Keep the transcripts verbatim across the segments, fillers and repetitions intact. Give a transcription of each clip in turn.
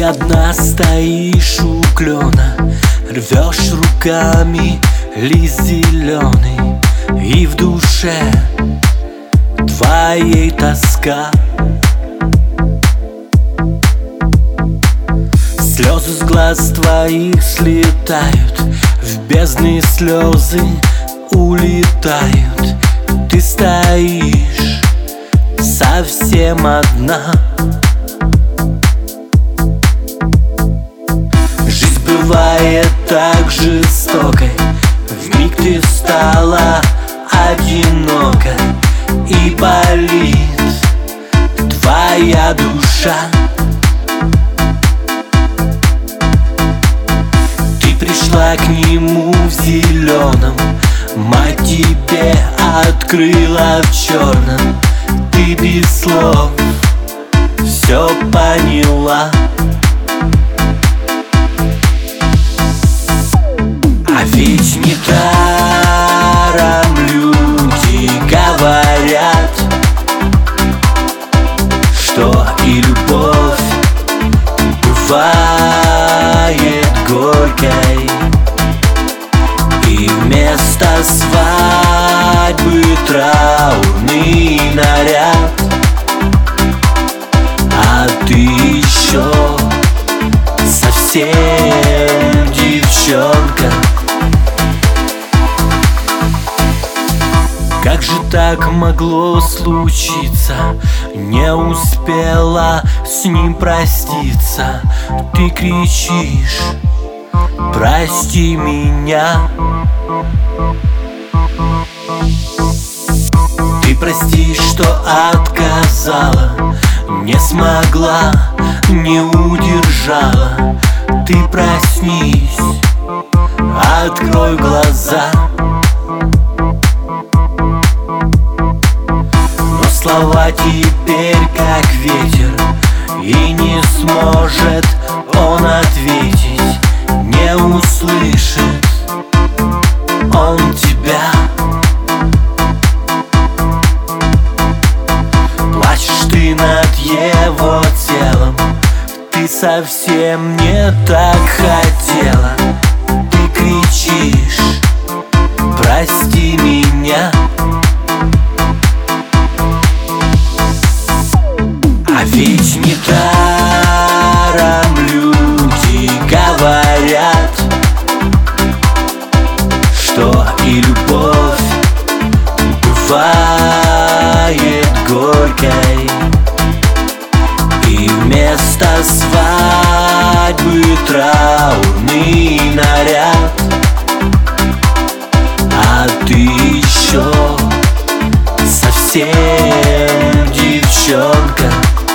одна стоишь у клена, рвешь руками лист зеленый, и в душе твоей тоска. Слезы с глаз твоих слетают, в бездны слезы улетают. Ты стоишь совсем одна. Жизнь бывает так жестокой, вмиг ты стала одинока, и болит твоя душа. Ты пришла к нему в зеленом, мать тебе открыла в черном. Ты без слов все поняла. А ведь недаром люди говорят, что и любовь бывает горькой, и вместо свадьбы траурный наряд. А ты еще совсем девчонка. Как же так могло случиться? Не успела с ним проститься. Ты кричишь: прости меня. Ты прости, что отказала, не смогла, не удержала. Ты проснись, открой глаза. Но слова теперь как ветер, и не сможет он ответить, не услышит он тебя. Плачешь ты над его телом, ты совсем не так хотела. Ты кричишь: прости меня. А ведь недаром люди говорят, что и любовь бывает горькой, и вместо свадьбы траурный наряд. А ты еще совсем девчонка,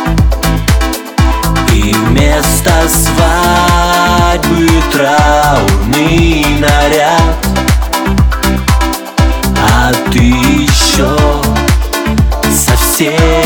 и вместо свадьбы траурный наряд. А ты еще совсем